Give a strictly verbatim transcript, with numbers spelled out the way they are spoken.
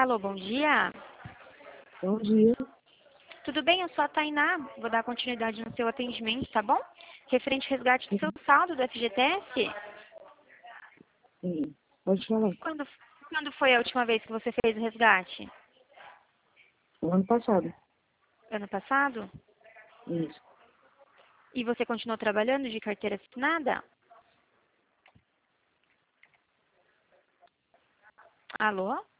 Alô, bom dia. Bom dia. Tudo bem? Eu sou a Tainá. Vou dar continuidade no seu atendimento, tá bom? Referente ao resgate do seu saldo do F G T S. Sim, pode falar. Quando, quando foi a última vez que você fez o resgate? O ano passado. Ano passado? Isso. E você continuou trabalhando de carteira assinada? Alô?